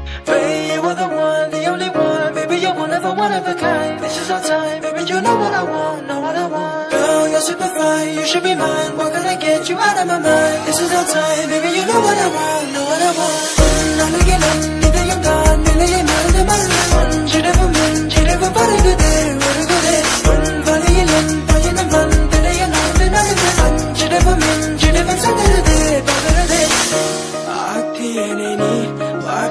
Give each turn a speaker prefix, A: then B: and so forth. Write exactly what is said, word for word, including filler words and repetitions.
A: Baby, you are the one, the only one. Baby, you're one of a one of a kind. This is our time, baby, you know what I want, know what I want. Girl, you're super fine, you should be mine. What can I get you out of my mind? This is our time, baby, you know what I want, know what I want. Mm, I'm looking up.